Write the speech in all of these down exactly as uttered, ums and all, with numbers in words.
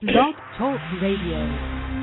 Blog Talk Radio.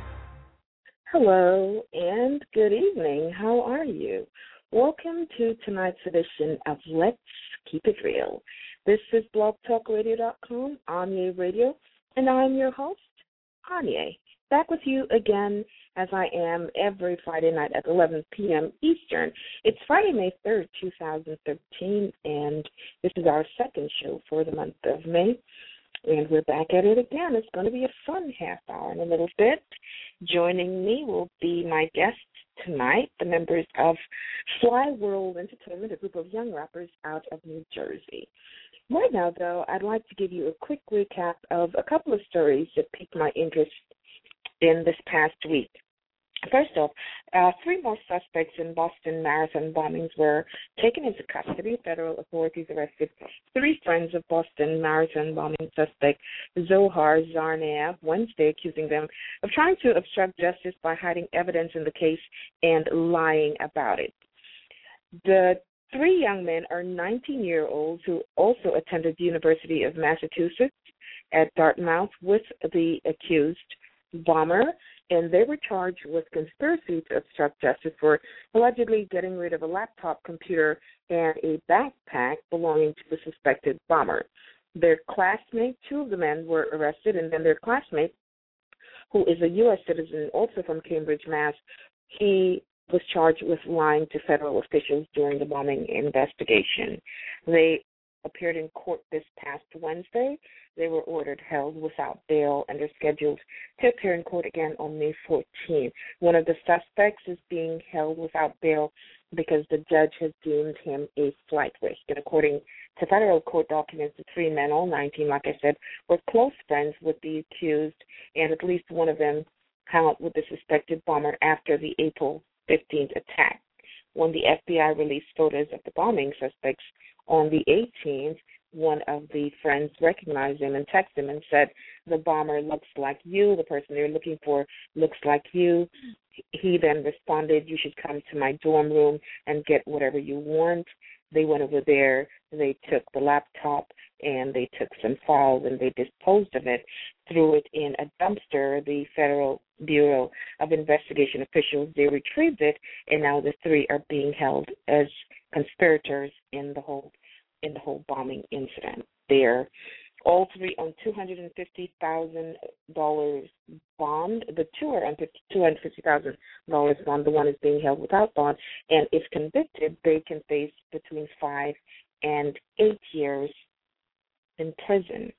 Hello and good evening. How are you? Welcome to tonight's edition of Let's Keep It Real. This is blog talk radio dot com, Anya Radio, and I'm your host, Anya. Back with you again as I am every Friday night at eleven p.m. Eastern. It's Friday, May third, twenty thirteen, and this is our second show for the month of May. And we're back at it again. It's going to be a fun half hour in a little bit. Joining me will be my guests tonight, the members of Fly World Entertainment, a group of young rappers out of New Jersey. Right now, though, I'd like to give you a quick recap of a couple of stories that piqued my interest in this past week. First off, uh, three more suspects in Boston Marathon bombings were taken into custody. Federal authorities arrested three friends of Boston Marathon bombing suspect Zohar Zarnaev Wednesday, accusing them of trying to obstruct justice by hiding evidence in the case and lying about it. The three young men are nineteen-year-olds who also attended the University of Massachusetts at Dartmouth with the accused bomber, and they were charged with conspiracy to obstruct justice for allegedly getting rid of a laptop computer and a backpack belonging to the suspected bomber. Their classmate, two of the men were arrested, and then their classmate, who is a U S citizen also from Cambridge, Mass., he was charged with lying to federal officials during the bombing investigation. They appeared in court this past Wednesday. They were ordered held without bail and are scheduled to appear in court again on May fourteenth. One of the suspects is being held without bail because the judge has deemed him a flight risk. And according to federal court documents, the three men, all nineteen, like I said, were close friends with the accused, and at least one of them hung out with the suspected bomber after the April fifteenth attack. When the F B I released photos of the bombing suspects on the eighteenth, one of the friends recognized him and texted him and said, "The bomber looks like you. The person they're looking for looks like you." He then responded, "You should come to my dorm room and get whatever you want." They went over there. They took the laptop and they took some files and they disposed of it, threw it in a dumpster. The Federal Bureau of Investigation officials, they retrieved it, and now the three are being held as conspirators in the whole in the whole bombing incident. They're all three on two hundred fifty thousand dollars bond. The two are on two hundred fifty thousand dollars bond. The one is being held without bond, and if convicted, they can face between five and eight years in prison.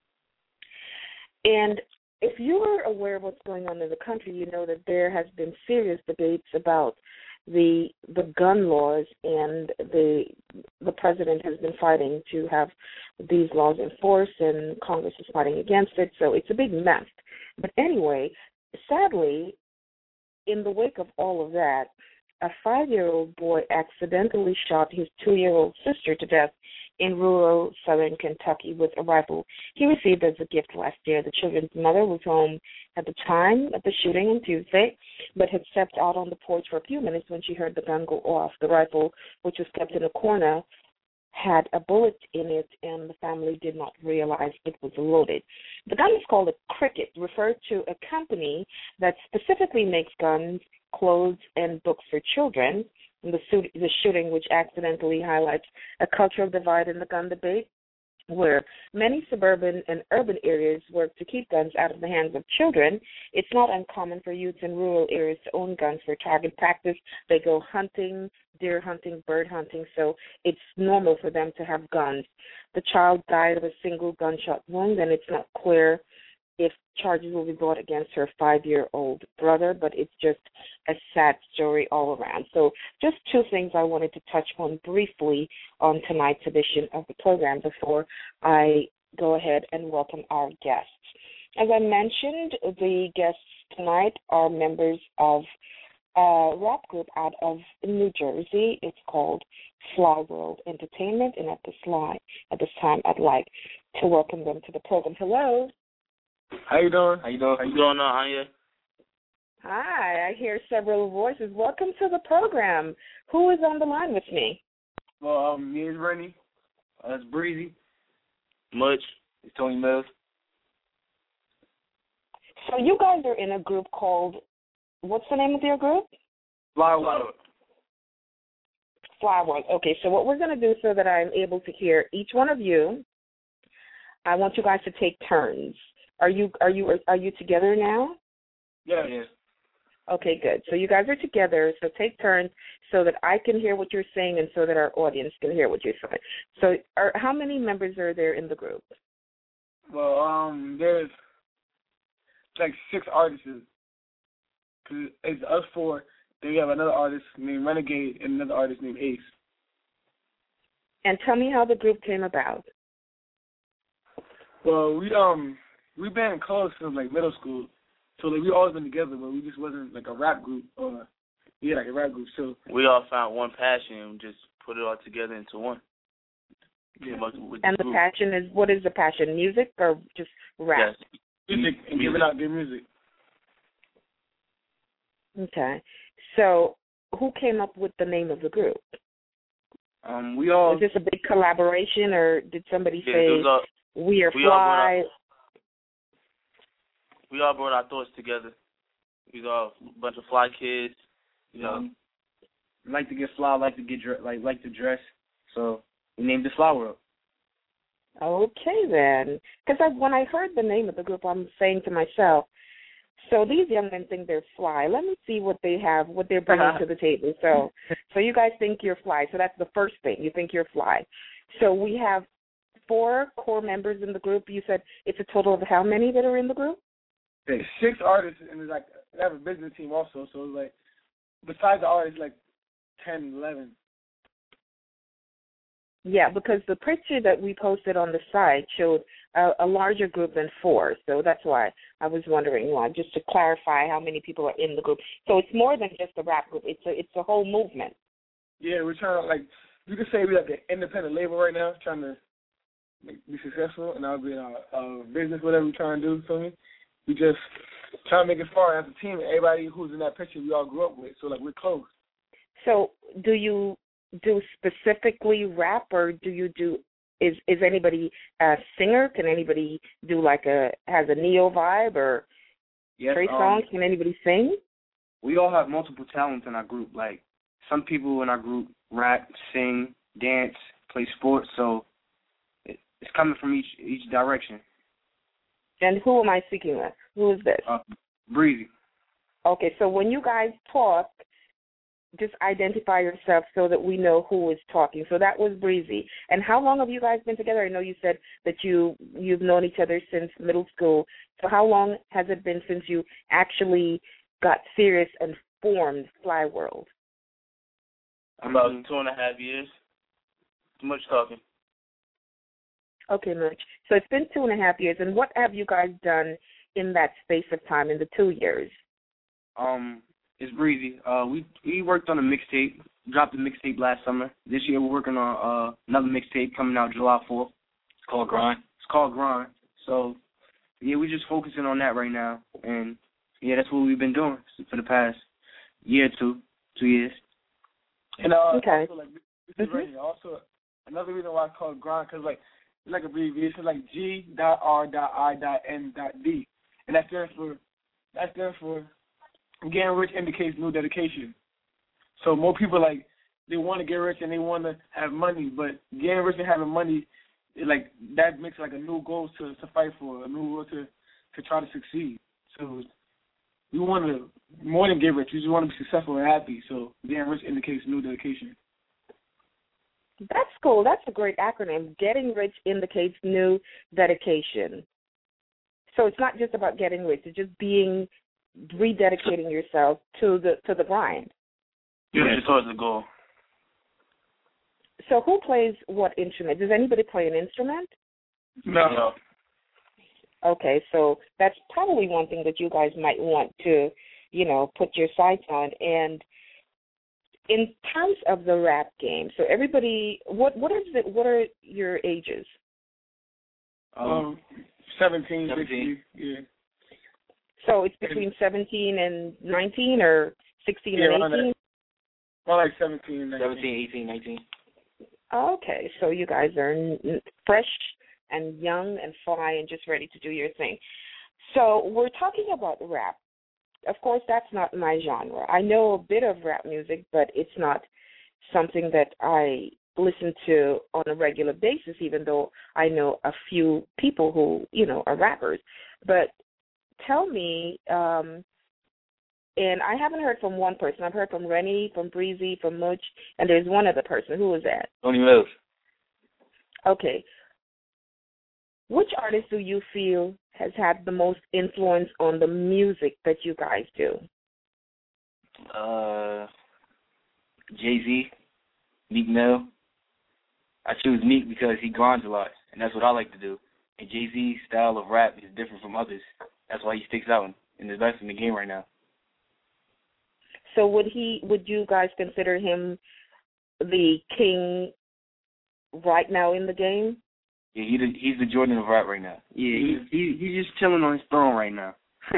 And if you are aware of what's going on in the country, you know that there has been serious debates about the the gun laws, and the the president has been fighting to have these laws enforced, and Congress is fighting against it. So it's a big mess. But anyway, sadly, in the wake of all of that, a five-year-old boy accidentally shot his two-year-old sister to death in rural southern Kentucky with a rifle he received as a gift last year. The children's mother was home at the time of the shooting on Tuesday, but had stepped out on the porch for a few minutes when she heard the gun go off. The rifle, which was kept in a corner, had a bullet in it, and the family did not realize it was loaded. The gun is called a Cricket, referred to a company that specifically makes guns, clothes, and books for children. The, suit, the shooting, which accidentally highlights a cultural divide in the gun debate, where many suburban and urban areas work to keep guns out of the hands of children. It's not uncommon for youths in rural areas to own guns for target practice. They go hunting, deer hunting, bird hunting, so it's normal for them to have guns. The child died of a single gunshot wound, and it's not clear if charges will be brought against her five-year-old brother, but it's just a sad story all around. So just two things I wanted to touch on briefly on tonight's edition of the program before I go ahead and welcome our guests. As I mentioned, the guests tonight are members of a rap group out of New Jersey. It's called Fly World Entertainment, and at this, line, at this time, I'd like to welcome them to the program. Hello. How you doing? How you doing? How you doing, uh, Anya? Hi, I hear several voices. Welcome to the program. Who is on the line with me? Well, um, me is Rennie. Uh, it's Breezy. Much. It's Tony Mills. So you guys are in a group called, what's the name of your group? Fly World. Fly World. Okay, so what we're going to do so that I'm able to hear each one of you, I want you guys to take turns. Are you are you are you together now? Yeah. Yes. Okay, good. So you guys are together, so take turns so that I can hear what you're saying and so that our audience can hear what you're saying. So are, how many members are there in the group? Well, um, there's like six artists. Cause it's us four. Then we have another artist named Renegade and another artist named Ace. And tell me how the group came about. Well, we um we've been close since like middle school. So like we always been together, but we just wasn't like a rap group or yeah, like a rap group. So we all found one passion and just put it all together into one. Yeah. And the group. Passion is, what is the passion? Music or just rap? Yes, music and giving out good music. Okay, so who came up with the name of the group? Um, we all. Was this a big collaboration, or did somebody yeah, say all, we are we fly? All We all brought our thoughts together. We was all a bunch of fly kids, you know. Um, like to get fly, like to get like like to dress. So we named it Fly World. Okay then, because I, when I heard the name of the group, I'm saying to myself, so these young men think they're fly. Let me see what they have, what they're bringing to the table. So, so you guys think you're fly. So that's the first thing. You think you're fly. So we have four core members in the group. You said it's a total of how many that are in the group? There's six artists, and it's like they have a business team also. So it's like besides the artists, like ten, eleven. Yeah, because the picture that we posted on the site showed a, a larger group than four. So that's why I was wondering, why, just to clarify how many people are in the group. So it's more than just a rap group. It's a it's a whole movement. Yeah, we're trying to, like, you could say we're like an independent label right now, trying to like, be successful, and I'll be in our, our business, whatever we're trying to do, for me. We just trying to make it far as a team. Everybody who's in that picture, we all grew up with, so like we're close. So do you do specifically rap, or do you do? Is is anybody a singer? Can anybody do like a has a neo vibe or yes, Trey um, Songz? Can anybody sing? We all have multiple talents in our group. Like some people in our group rap, sing, dance, play sports. So it, it's coming from each each direction. And who am I speaking with? Who is this? Uh, Breezy. Okay, so when you guys talk, just identify yourself so that we know who is talking. So that was Breezy. And how long have you guys been together? I know you said that you, you've known each other since middle school. So how long has it been since you actually got serious and formed Fly World? About two and a half years. Too much talking. Okay, Mitch. So it's been two and a half years, and what have you guys done in that space of time, in the two years? Um, it's Breezy. Uh, we we worked on a mixtape, dropped a mixtape last summer. This year we're working on uh, another mixtape coming out July fourth. It's called Grind. It's called Grind. So, yeah, we're just focusing on that right now, and yeah, that's what we've been doing for the past year or two, two years. And uh, okay. also, like, this is right here. Also, another reason why it's called Grind, because like. It's like abbreviation, like G dot R dot I dot N dot D, and that stands for that stands for getting rich indicates new dedication. So more people like they want to get rich and they want to have money, but getting rich and having money, it, like that makes like a new goal to, to fight for, a new goal to to try to succeed. So we want to more than get rich, we just want to be successful and happy. So getting rich indicates new dedication. That's cool. That's a great acronym. Getting rich indicates new dedication. So it's not just about getting rich. It's just being, rededicating yourself to the to the grind. Yeah, towards the goal. So who plays what instrument? Does anybody play an instrument? No. no. Okay, so that's probably one thing that you guys might want to, you know, put your sights on. And in terms of the rap game, so everybody, what what is it? What are your ages? Um, seventeen, seventeen. Yeah. So it's between seventeen and nineteen, or sixteen yeah, and eighteen. More like seventeen, nineteen. seventeen, eighteen, nineteen. Okay, so you guys are n- fresh and young and fly and just ready to do your thing. So we're talking about rap. Of course, that's not my genre. I know a bit of rap music, but it's not something that I listen to on a regular basis, even though I know a few people who, you know, are rappers. But tell me, um, and I haven't heard from one person. I've heard from Rennie, from Breezy, from Much, and there's one other person. Who was that? Tony Mills. Okay. Which artist do you feel has had the most influence on the music that you guys do? Uh, Jay-Z, Meek Mill. I choose Meek because he grinds a lot, and that's what I like to do. And Jay-Z's style of rap is different from others. That's why he sticks out and is best in the game right now. So would he? Would you guys consider him the king right now in the game? Yeah, he the, he's the Jordan of rap right now. Yeah, he, he he's just chilling on his throne right now.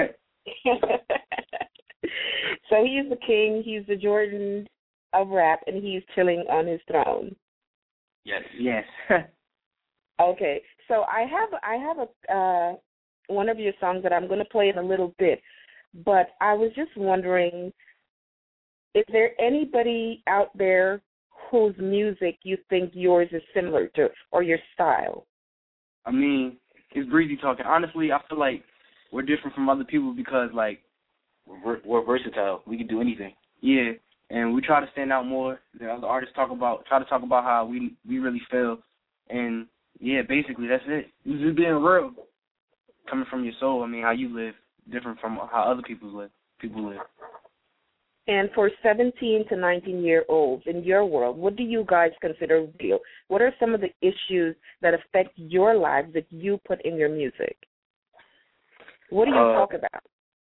So he's the king, he's the Jordan of rap, and he's chilling on his throne. Yes. Yes. Okay, so I have I have a uh, one of your songs that I'm going to play in a little bit, but I was just wondering, is there anybody out there whose music you think yours is similar to, or your style? I mean, it's Breezy talking. Honestly, I feel like we're different from other people because, like, We're, we're versatile. We can do anything. yeah, and we try to stand out more than other artists talk about, try to talk about how we we really feel. And, yeah, basically, that's it. It's just being real. Coming from your soul, I mean, how you live, different from how other people live. People live. And for seventeen to nineteen-year-olds in your world, what do you guys consider real? What are some of the issues that affect your lives that you put in your music? What do you Uh, talk about?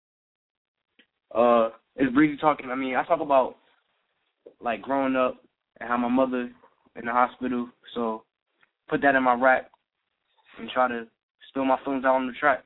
Uh, it's Breezy talking. I mean, I talk about, like, growing up and how my mother in the hospital. So put that in my rap and try to spill my feelings out on the track.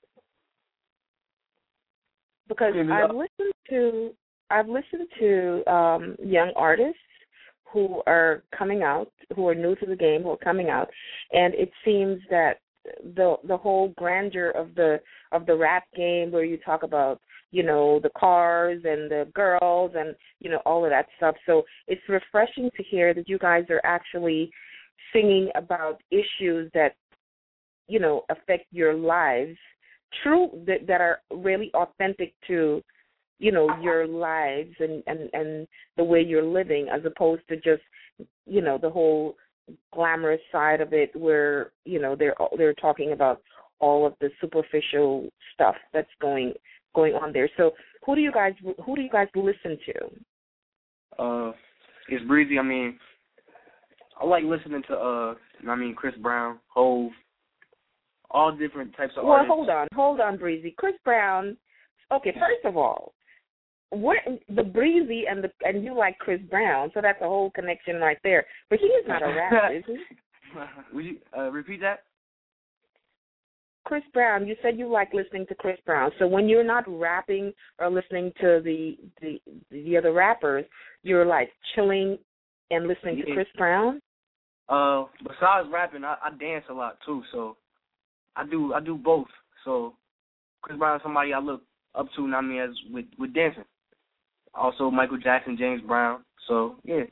Because I've listened to I've listened to um, young artists who are coming out, who are new to the game, who are coming out, and it seems that the the whole grandeur of the of the rap game, where you talk about, you know, the cars and the girls and, you know, all of that stuff. So it's refreshing to hear that you guys are actually singing about issues that, you know, affect your lives, true, that, that are really authentic to, you know, your lives and, and, and the way you're living, as opposed to just, you know, the whole glamorous side of it where, you know, they're they're talking about all of the superficial stuff that's going going on there. So who do you guys who do you guys listen to? Uh, it's Breezy. I mean, I like listening to uh, I mean, Chris Brown, Hove, all different types of well, artists. Well, hold on, hold on, Breezy. Chris Brown. Okay, first of all, what the Breezy and the and you like Chris Brown, so that's a whole connection right there. But he is not a rapper, is he? Would you uh, repeat that? Chris Brown, you said you like listening to Chris Brown. So when you're not rapping or listening to the the, the other rappers, you're like chilling and listening yeah. to Chris Brown? Uh, besides rapping, I, I dance a lot too. So I do I do both. So Chris Brown is somebody I look up to, I mean, as with with dancing. Also Michael Jackson, James Brown. So yeah.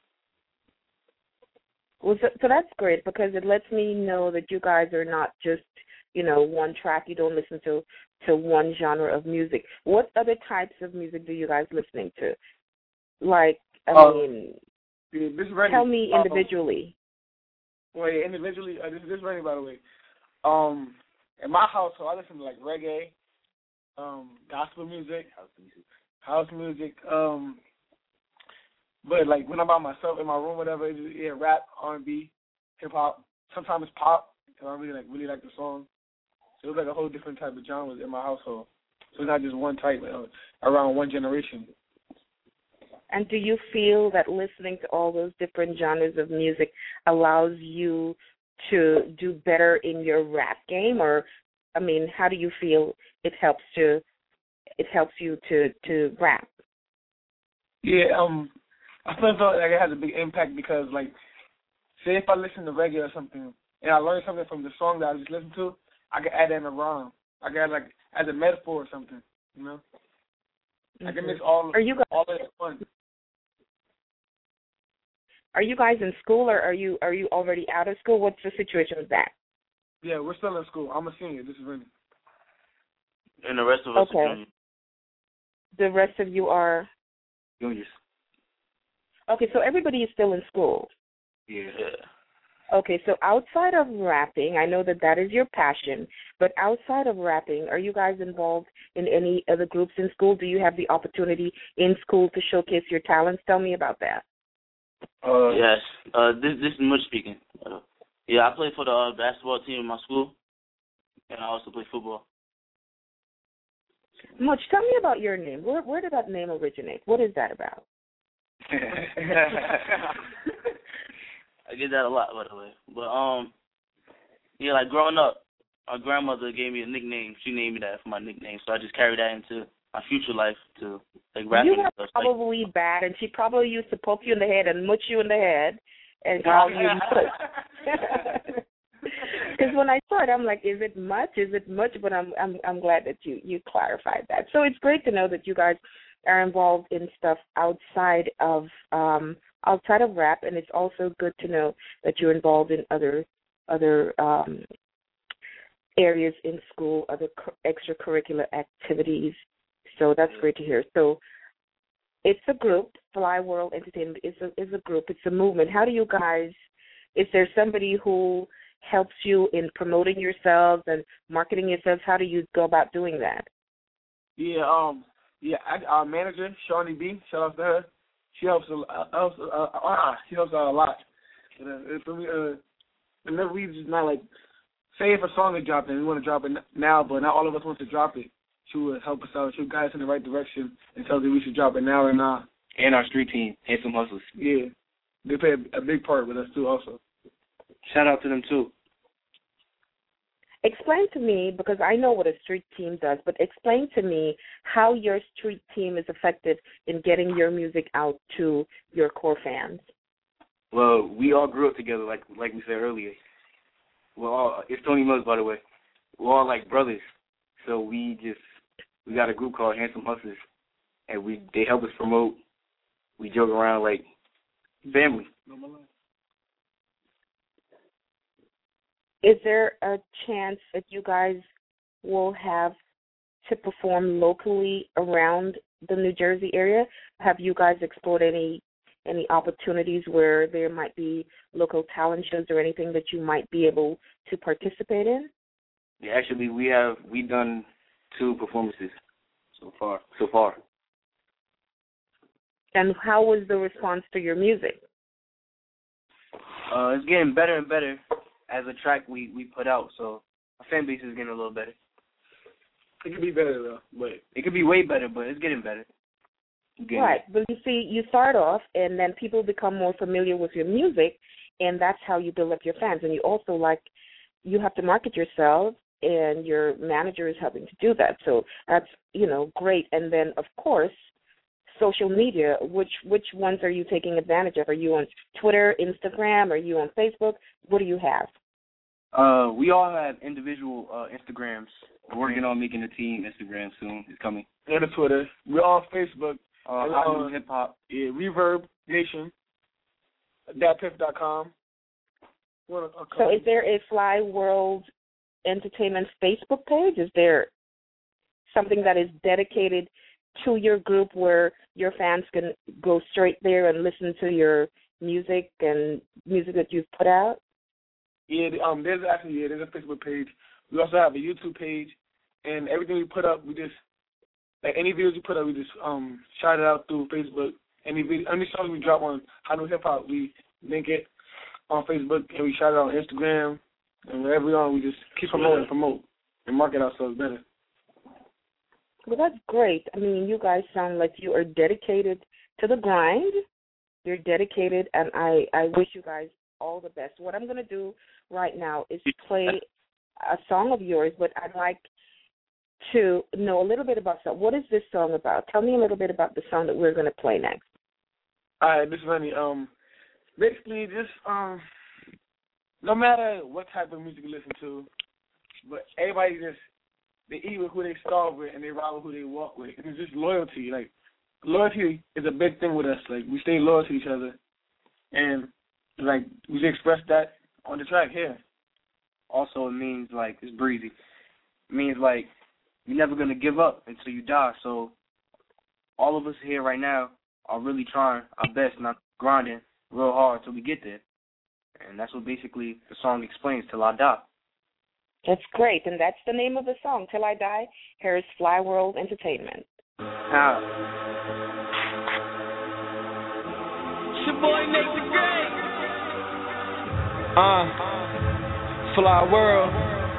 Well, so, so that's great because it lets me know that you guys are not just, you know, one track. You don't listen to, to one genre of music. What other types of music do you guys listening to? Like, I uh, mean, this Rennie, tell me uh, individually. Wait, individually, uh, this this Rennie, by the way. Um, in my household, I listen to like reggae, um, gospel music, house music, house music. Um, but like when I'm by myself in my room, whatever, it's just, yeah, rap, R and B, hip hop. Sometimes it's pop. So I really like really like the song. So it's like a whole different type of genres in my household. So it's not just one type, uh, around one generation. And do you feel that listening to all those different genres of music allows you to do better in your rap game? Or, I mean, how do you feel it helps to it helps you to, to rap? Yeah, um, I feel like it has a big impact because, like, say if I listen to reggae or something and I learn something from the song that I just listened to, I can add that in a rhyme. I got like as a metaphor or something, you know. Mm-hmm. I can mix all are you guys, all of it fun. Are you guys in school, or are you are you already out of school? What's the situation with that? Yeah, we're still in school. I'm a senior. This is Rennie. And the rest of us Okay. are juniors. The rest of you are Juniors. okay. So everybody is still in school. Yeah. Yeah. Okay, so outside of rapping, I know that that is your passion, but outside of rapping, are you guys involved in any other groups in school? Do you have the opportunity in school to showcase your talents? Tell me about that. Uh, yes. Uh, this this is Much speaking. Uh, yeah, I play for the uh, basketball team in my school, and I also play football. Much, tell me about your name. Where where did that name originate? What is that about? I get that a lot, by the way. But um, yeah, like growing up, my grandmother gave me a nickname. She named me that for my nickname, so I just carried that into my future life to like rapping You and were stuff. probably like, bad, and she probably used to poke you in the head and much you in the head and call you much. Because when I saw it, I'm like, is it much? Is it much? But I'm I'm I'm glad that you you clarified that. So it's great to know that you guys are involved in stuff outside of um outside of rap, and it's also good to know that you're involved in other other um areas in school, other co- extracurricular activities. So that's great to hear. So it's a group. Fly World Entertainment is a is a group. It's a movement. How do you guys? Is there somebody who helps you in promoting yourselves and marketing yourselves? How do you go about doing that? Yeah, um, yeah, I, our manager, Shawnee B, shout out to her. She helps, uh, helps, uh, uh, she helps out a lot. And, uh, if we, uh, whenever we just not like, say if a song is dropping, we want to drop it now, but not all of us want to drop it. She would help us out. She would guide us in the right direction and tell us we should drop it now or not. And our street team, Handsome Hustlers. Yeah, they play a, a big part with us too, also. Shout out to them too. Explain to me, because I know what a street team does, but explain to me how your street team is effective in getting your music out to your core fans. Well, we all grew up together, like like we said earlier. We're all, it's Tony Muggs, by the way. We're all like brothers. So we just, we got a group called Handsome Hustlers, and we they help us promote. We joke around like family. Is there a chance that you guys will have to perform locally around the New Jersey area? Have you guys explored any any opportunities where there might be local talent shows or anything that you might be able to participate in? Yeah, actually, we have we done two performances so far. So far. And how was the response to your music? Uh, it's getting better and better as a track we, we put out, so our fan base is getting a little better. It could be better though, but it could be way better, but it's getting better. Getting right, but you see, you start off, and then people become more familiar with your music, and that's how you build up your fans. And you also like, you have to market yourself, and your manager is helping to do that. So that's, you know, great. And then of course, social media. Which which ones are you taking advantage of? Are you on Twitter, Instagram? Are you on Facebook? What do you have? Uh, we all have individual uh, Instagrams. We're working on making a team Instagram soon. It's coming. And a Twitter. We're on Facebook. Uh, uh, Hip Hop. Yeah, Reverb Nation. dat piff dot com. So is there a Fly World Entertainment Facebook page? Is there something that is dedicated to your group where your fans can go straight there and listen to your music and music that you've put out? Yeah, um, there's actually yeah, there's a Facebook page. We also have a YouTube page, and everything we put up, we just like any videos we put up, we just um shout it out through Facebook. Any video, any songs we drop on How New Hip Hop, we link it on Facebook and we shout it out on Instagram, and wherever we are, we just keep promoting, promote, and market ourselves better. Well, that's great. I mean, you guys sound like you are dedicated to the grind. You're dedicated, and I, I wish you guys all the best. What I'm going to do right now is play a song of yours, but I'd like to know a little bit about that. What is this song about? Tell me a little bit about the song that we're going to play next. All right, this is Rennie. Um, basically, just um, no matter what type of music you listen to, but everybody just they eat with who they starve with, and they ride with who they walk with. And it's just loyalty. Like, loyalty is a big thing with us. Like, we stay loyal to each other. And, like, we just express that on the track here. Also, it means, like, it's breezy. It means, like, you're never going to give up until you die. So all of us here right now are really trying our best, not grinding real hard until we get there. And that's what basically the song explains, Till I Die. That's great, and that's the name of the song, Till I Die. Here's Fly World Entertainment. How? It's your boy Nate the Great. Uh, Fly World.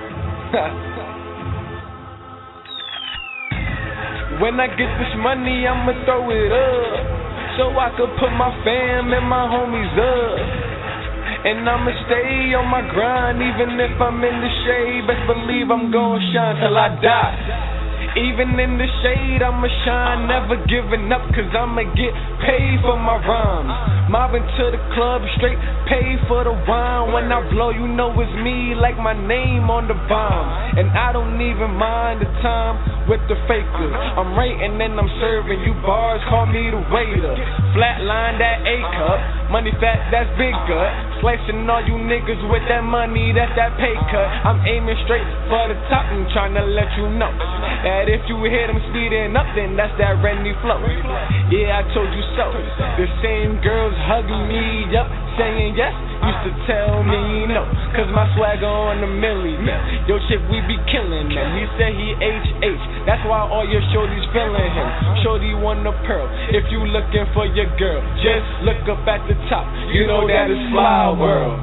When I get this money, I'ma throw it up, so I could put my fam and my homies up. And I'ma stay on my grind, even if I'm in the shade. Best believe I'm gon' shine till I die. Even in the shade, I'ma shine, never giving up, cause I'ma get paid for my rhymes. Mobbing to the club, straight paid for the wine. When I blow, you know it's me, like my name on the bomb. And I don't even mind the time with the fakers. I'm writing and I'm serving you bars, call me the waiter. Flatline that A cup, money fat, that's big gut. Slicing all you niggas with that money, that's that pay cut. I'm aiming straight for the top and trying to let you know that if you hear them speeding up, then that's that Randy flow. Yeah, I told you so. The same girls hugging me up, saying yes, used to tell me no, cause my swagger on the milli. Yo, shit, we be killing him. He said he H H, that's why all your shorties feeling him. Shorty want a pearl, if you looking for your girl, just look up at the top, you know that is Fly World.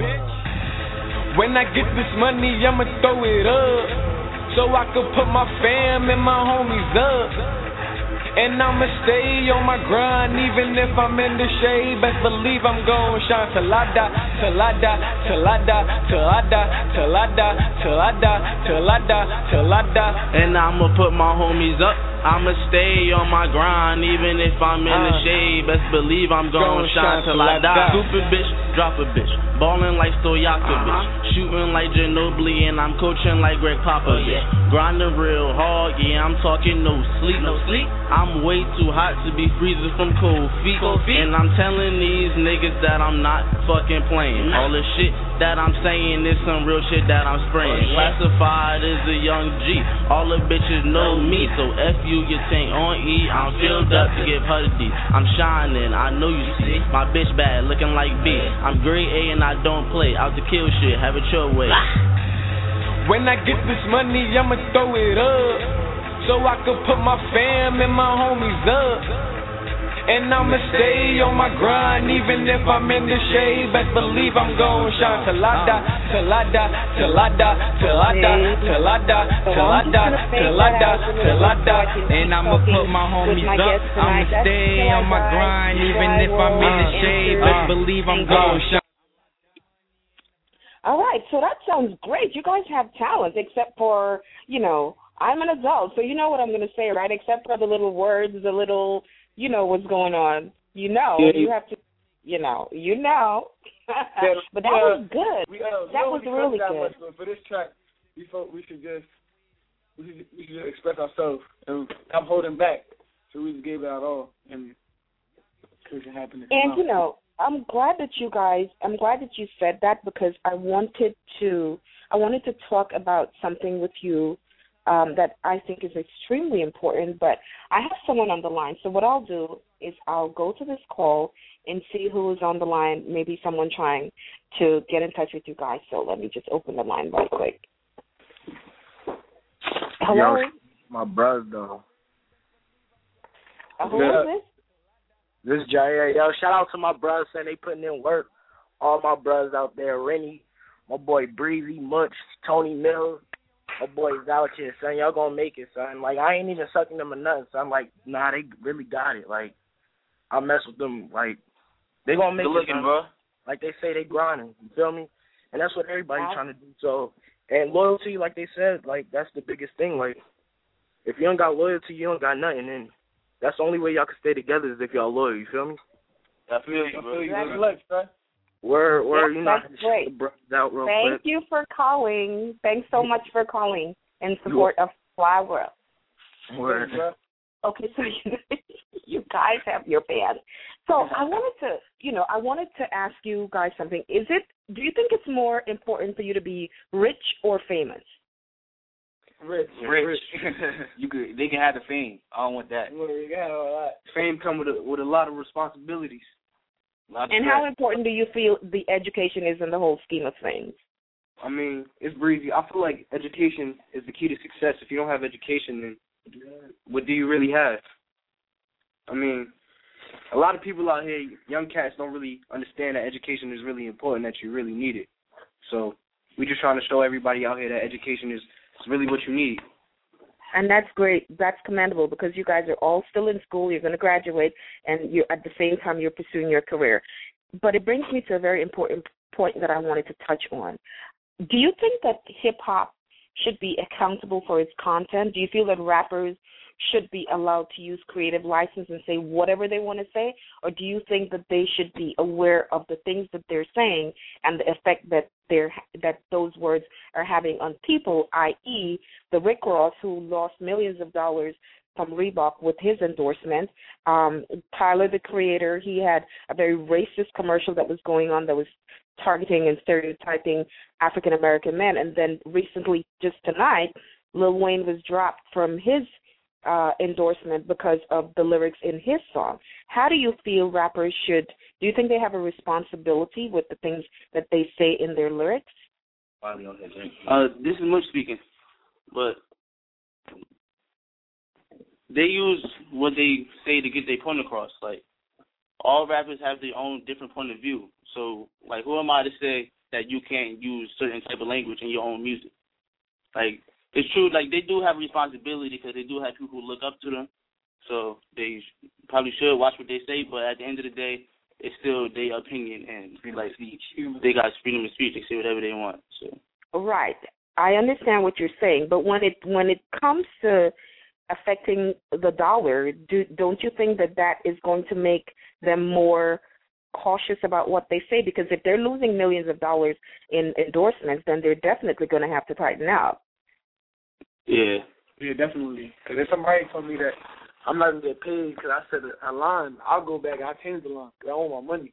When I get this money, I'ma throw it up, so I could put my fam and my homies up. And I'ma stay on my grind, even if I'm in the shade. Best believe I'm gon' shine till I die, till I die, till I die, till I die, till I die, till I die, till I die, till I die. And I'ma put my homies up, I'ma stay on my grind, even if I'm in the shade. Best believe I'm gon' shine till I die. Stupid bitch, drop a bitch. Ballin' like Stojakovic, shooting like Ginobili, and I'm coaching like Greg Popovich. Grinding real hard, yeah, I'm talking no sleep, no sleep. I'm way too hot to be freezing from cold feet, cold feet. And I'm telling these niggas that I'm not fucking playing. All the shit that I'm saying is some real shit that I'm spraying. Classified as a young G, all the bitches know me, so F you, your tank on E. I'm filled up to give her the D. I'm shining, I know you see. My bitch bad, looking like B. I'm grade A and I don't play, out to kill shit, have it your way. When I get this money, I'ma throw it up, so I could put my fam and my homies up. And I'ma stay on my grind, even if I'm in the shade. Best believe I'm gon' shine till I die, till I die, till I die, till I die, till I die, till I die, till I die, till I die. And I'ma put my homies up, I'ma stay on my grind, even if I'm in the shade. Best believe I'm gon' shine. All right, so that sounds great. You guys have talent, except for, you know, I'm an adult, so you know what I'm going to say, right? Except for the little words, the little, you know what's going on. You know, yeah. You have to, you know, you know. Yeah, but that uh, was good. We, uh, that was really that good. Much, but for this track, we thought we should just we should, we should just express ourselves. And I'm holding back, so we just gave it out all, and it happened. And you know, I'm glad that you guys. I'm glad that you said that, because I wanted to. I wanted to talk about something with you um, that I think is extremely important. But I have someone on the line, so what I'll do is I'll go to this call and see who is on the line. Maybe someone trying to get in touch with you guys. So let me just open the line real quick. Hello, Yo, my brother though. Uh, who is this? This is Jair. Yo, shout out to my brothers saying they putting in work. All my brothers out there, Rennie, my boy Breezy, Much, Tony Mills, my boys out here, son. Y'all gonna make it, son. Like, I ain't even sucking them or nothing, so I'm like, nah, they really got it. Like, I mess with them, like, they gonna make Good it, looking, son. Bro. Like they say, they grinding, you feel me? And that's what everybody's Wow. trying to do, so, and loyalty, like they said, like, that's the biggest thing. Like, if you don't got loyalty, you don't got nothing, and that's the only way y'all can stay together is if y'all loyal, you feel me? I feel you, bro. Exactly. Look, son. Word, word, Yep, you know, that's great. the brothers out real Thank quick. you for calling. Thanks so much for calling in support of Fly World. Word. Okay, so you, you guys have your band. So I wanted to, you know, I wanted to ask you guys something. Is it? Do you think it's more important for you to be rich or famous? Rich. Rich. you could. They can have the fame. I don't want that. Well, you got all that. Fame come with a, with a lot of responsibilities. Lot of And stress. how important do you feel the education is in the whole scheme of things? I mean, it's breezy. I feel like education is the key to success. If you don't have education, then what do you really have? I mean, a lot of people out here, young cats, don't really understand that education is really important, that you really need it. So we're just trying to show everybody out here that education is, is really what you need. And that's great. That's commendable because you guys are all still in school. You're going to graduate, and you're at the same time you're pursuing your career. But it brings me to a very important point that I wanted to touch on. Do you think that hip-hop should be accountable for its content? Do you feel that rappers should be allowed to use creative license and say whatever they want to say? Or do you think that they should be aware of the things that they're saying and the effect that they're, that those words are having on people, that is the Rick Ross who lost millions of dollars from Reebok with his endorsement? Um, Tyler, the Creator, he had a very racist commercial that was going on that was targeting and stereotyping African-American men. And then recently, just tonight, Lil Wayne was dropped from his uh, endorsement because of the lyrics in his song. How do you feel rappers should, do you think they have a responsibility with the things that they say in their lyrics? Uh, this is Much speaking, but they use what they say to get their point across. Like, all rappers have their own different point of view. So, like, who am I to say that you can't use certain type of language in your own music? Like, it's true, like, they do have responsibility because they do have people who look up to them. So they sh- probably should watch what they say, but at the end of the day, it's still their opinion and, freedom like, speech. They got freedom of speech. They say whatever they want. So. Right. I understand what you're saying, but when it when it comes to affecting the dollar, do, don't you think that that is going to make them more cautious about what they say? Because if they're losing millions of dollars in endorsements, then they're definitely going to have to tighten up. Yeah. Yeah, definitely. Because if somebody told me that I'm not going to get paid because I said a line, I'll go back and I'll change the line because I want my money.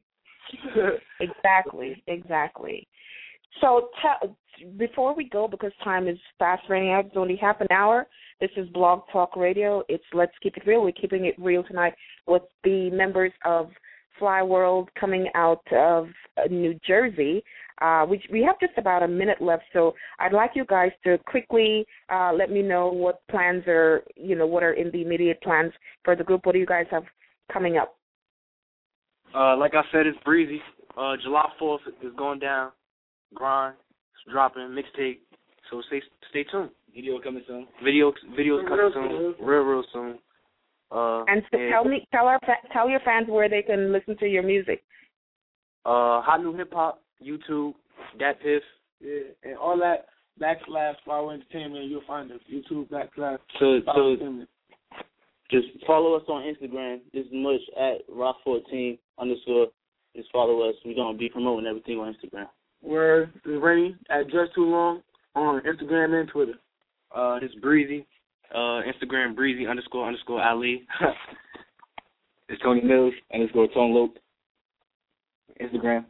Exactly, exactly. So tell, before we go, because time is fast running out, it's only half an hour. This is Blog Talk Radio. It's Let's Keep It Real. We're keeping it real tonight with the members of Fly World coming out of New Jersey. Uh, we, we have just about a minute left, so I'd like you guys to quickly uh, let me know what plans are, you know, what are in the immediate plans for the group. What do you guys have coming up? Uh, like I said, it's breezy. Uh, July fourth is going down. Grind, it's dropping, mixtape. So stay stay tuned. Video coming soon. Video videos coming soon, real real soon. Uh, and so and, tell me, tell our tell your fans where they can listen to your music. Uh, Hot New Hip Hop, YouTube, Dat Piff. Yeah, and all that backslash Flower Entertainment, you'll find us. YouTube backslash So, Flower so Entertainment. Just follow us on Instagram. This is Much at Rock fourteen underscore. Just follow us. We're gonna be promoting everything on Instagram. Where is Rainy at Just Too Long on Instagram and Twitter. Uh, it's Breezy. Uh, Instagram Breezy underscore underscore Ali. It's Tony Mills underscore Tone Lope. Instagram.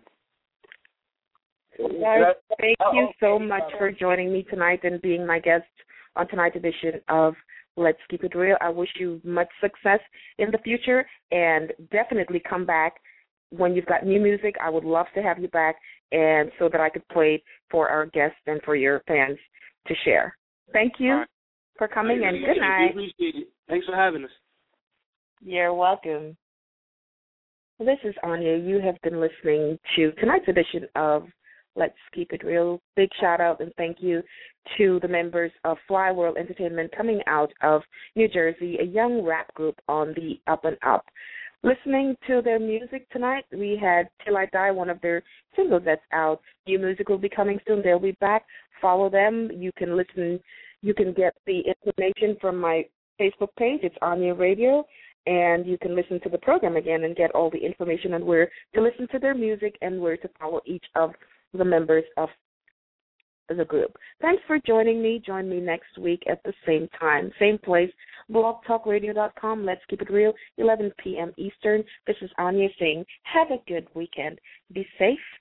Guys, thank you so much for joining me tonight and being my guest on tonight's edition of Let's Keep It Real. I wish you much success in the future, and definitely come back when you've got new music. I would love to have you back, and so that I could play it for our guests and for your fans to share. Thank you right. for coming, and good night. We appreciate it. Thanks for having us. You're welcome. This is Anya. You have been listening to tonight's edition of Let's Keep It Real. Big shout-out and thank you to the members of Fly World Entertainment coming out of New Jersey, a young rap group on the up and up. Listening to their music tonight, we had Till I Die, one of their singles that's out. New music will be coming soon. They'll be back. Follow them. You can listen. You can get the information from my Facebook page. It's Anya Radio. And you can listen to the program again and get all the information on where to listen to their music and where to follow each of the members of as a group. Thanks for joining me. Join me next week at the same time, same place, blog talk radio dot com. Let's keep it real, eleven p.m. Eastern. This is Anya saying, have a good weekend. Be safe